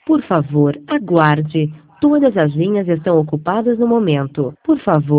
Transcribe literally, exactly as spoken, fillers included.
Por favor, aguarde. Todas as linhas estão ocupadas no momento. Por favor.